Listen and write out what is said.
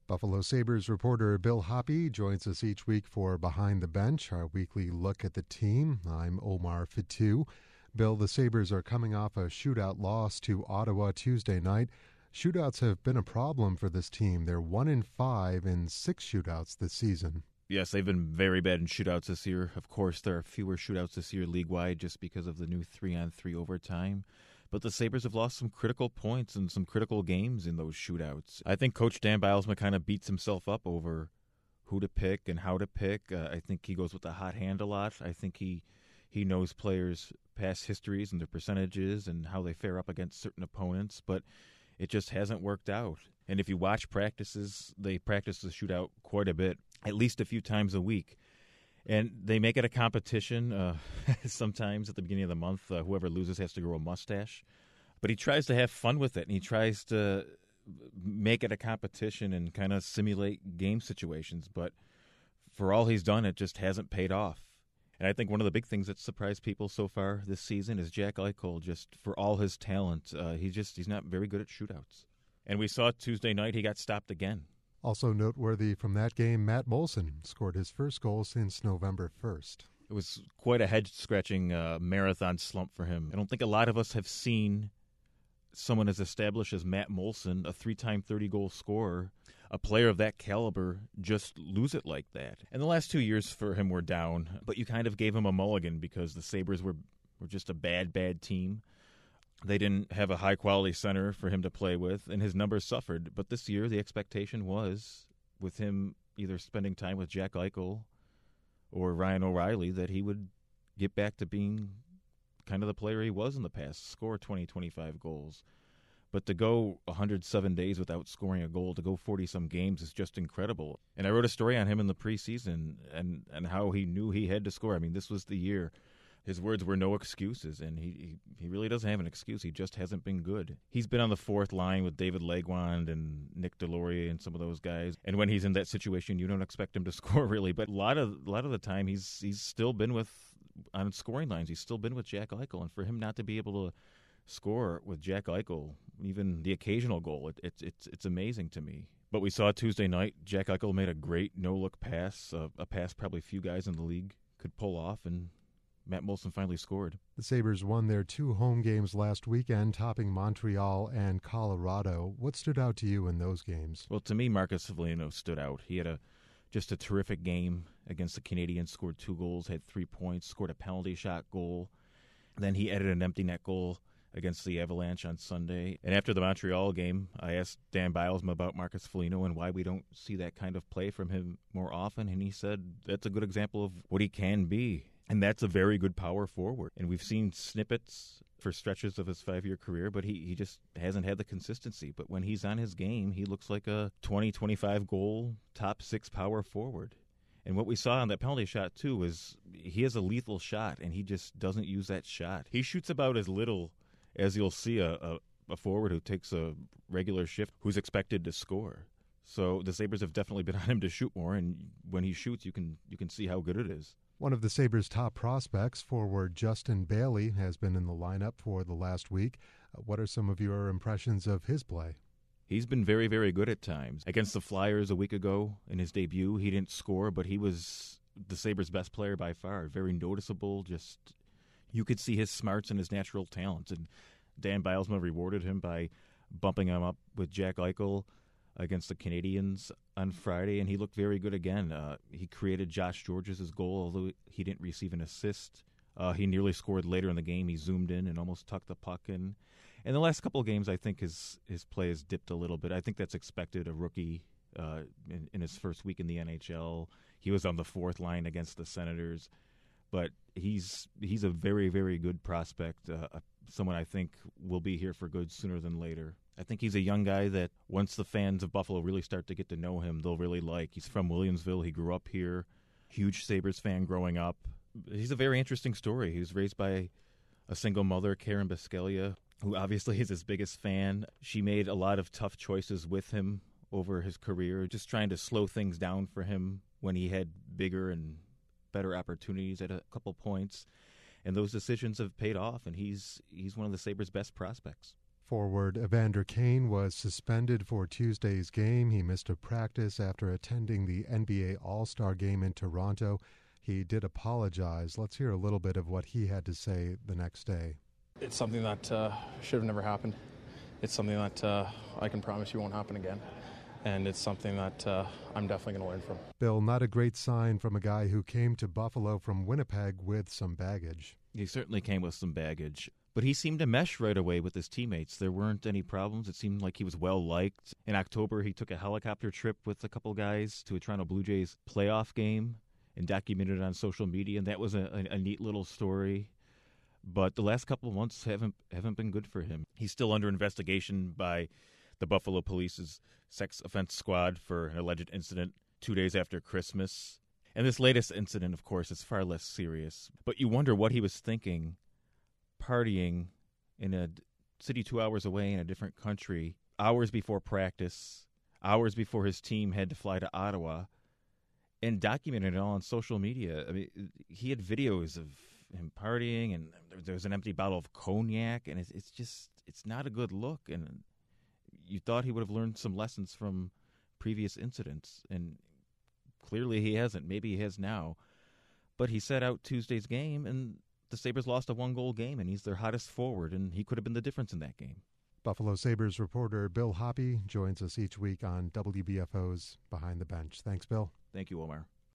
Buffalo Sabres reporter Bill Hoppe joins us each week for Behind the Bench, our weekly look at the team. I'm Omar Fatou. Bill, the Sabres are coming off a shootout loss to Ottawa Tuesday night. Shootouts have been a problem for this team. They're 1-5 in 6 shootouts this season. Yes, they've been very bad in shootouts this year. Of course, there are fewer shootouts this year league-wide just because of the new 3-on-3 overtime. But the Sabres have lost some critical points and some critical games in those shootouts. I think Coach Dan Bylsma kind of beats himself up over who to pick and how to pick. I think he goes with the hot hand a lot. I think he knows players' past histories and their percentages and how they fare up against certain opponents, but it just hasn't worked out. And if you watch practices, they practice the shootout quite a bit, at least a few times a week. And they make it a competition. Sometimes at the beginning of the month, whoever loses has to grow a mustache. But he tries to have fun with it, and he tries to make it a competition and kind of simulate game situations. But for all he's done, it just hasn't paid off. And I think one of the big things that surprised people so far this season is Jack Eichel. Just for all his talent, he's not very good at shootouts. And we saw Tuesday night he got stopped again. Also noteworthy from that game, Matt Moulson scored his first goal since November 1st. It was quite a head-scratching marathon slump for him. I don't think a lot of us have seen someone as established as Matt Moulson, a 3-time 30-goal scorer, a player of that caliber, just lose it like that. And the last 2 years for him were down, but you kind of gave him a mulligan because the Sabres were just a bad team. They didn't have a high-quality center for him to play with, and his numbers suffered. But this year, the expectation was, with him either spending time with Jack Eichel or Ryan O'Reilly, that he would get back to being kind of the player he was in the past, score 20, 25 goals. But to go 107 days without scoring a goal, to go 40-some games is just incredible. And I wrote a story on him in the preseason and how he knew he had to score. I mean, this was the year. His words were no excuses, and he really doesn't have an excuse. He just hasn't been good. He's been on the fourth line with David Legwand and Nick Deslauriers and some of those guys. And when he's in that situation, you don't expect him to score really. But a lot of the time, he's still been on scoring lines. He's still been with Jack Eichel, and for him not to be able to score with Jack Eichel, even the occasional goal, it's amazing to me. But we saw Tuesday night, Jack Eichel made a great no-look pass, a pass probably few guys in the league could pull off, and Matt Moulson finally scored. The Sabres won their 2 home games last weekend, topping Montreal and Colorado. What stood out to you in those games? Well, to me, Marcus Foligno stood out. He had just a terrific game against the Canadiens, scored 2 goals, had 3 points, scored a penalty shot goal. Then he added an empty net goal against the Avalanche on Sunday. And after the Montreal game, I asked Dan Bylsma about Marcus Foligno and why we don't see that kind of play from him more often. And he said that's a good example of what he can be. And that's a very good power forward. And we've seen snippets for stretches of his 5-year career, but he just hasn't had the consistency. But when he's on his game, he looks like a 20, 25-goal, top 6 power forward. And what we saw on that penalty shot, too, is he has a lethal shot, and he just doesn't use that shot. He shoots about as little as you'll see a forward who takes a regular shift who's expected to score. So the Sabres have definitely been on him to shoot more, and when he shoots, you can see how good it is. One of the Sabres' top prospects, forward Justin Bailey, has been in the lineup for the last week. What are some of your impressions of his play? He's been very, very good at times. Against the Flyers a week ago in his debut, he didn't score, but he was the Sabres' best player by far. Very noticeable. Just you could see his smarts and his natural talents. And Dan Bylsma rewarded him by bumping him up with Jack Eichel against the Canadiens on Friday, and he looked very good again. He created Josh Georges' goal, although he didn't receive an assist. He nearly scored later in the game. He zoomed in and almost tucked the puck in. And the last couple of games, I think his play has dipped a little bit. I think that's expected. A rookie in his first week in the NHL. He was on the fourth line against the Senators. But he's a very, very good prospect, someone I think will be here for good sooner than later. I think he's a young guy that once the fans of Buffalo really start to get to know him, they'll really like. He's from Williamsville. He grew up here. Huge Sabres fan growing up. He's a very interesting story. He was raised by a single mother, Karen Bisceglia, who obviously is his biggest fan. She made a lot of tough choices with him over his career, just trying to slow things down for him when he had bigger and better opportunities at a couple points. And those decisions have paid off, and he's one of the Sabres' best prospects. Forward Evander Kane was suspended for Tuesday's game. He missed a practice after attending the NBA All-Star Game in Toronto. He did apologize. Let's hear a little bit of what he had to say the next day. It's something that should have never happened. It's something that I can promise you won't happen again. And it's something that I'm definitely going to learn from. Bill, not a great sign from a guy who came to Buffalo from Winnipeg with some baggage. He certainly came with some baggage. But he seemed to mesh right away with his teammates. There weren't any problems. It seemed like he was well-liked. In October, he took a helicopter trip with a couple guys to a Toronto Blue Jays playoff game and documented it on social media, and that was a neat little story. But the last couple of months haven't been good for him. He's still under investigation by the Buffalo Police's sex offense squad for an alleged incident 2 days after Christmas. And this latest incident, of course, is far less serious. But you wonder what he was thinking, partying in a city 2 hours away in a different country, hours before practice, hours before his team had to fly to Ottawa, and documented it all on social media. I mean, he had videos of him partying, and there was an empty bottle of cognac, and it's not a good look. And you thought he would have learned some lessons from previous incidents, and clearly he hasn't. Maybe he has now. But he sat out Tuesday's game, and the Sabres lost a one-goal game, and he's their hottest forward, and he could have been the difference in that game. Buffalo Sabres reporter Bill Hoppe joins us each week on WBFO's Behind the Bench. Thanks, Bill. Thank you, Omar.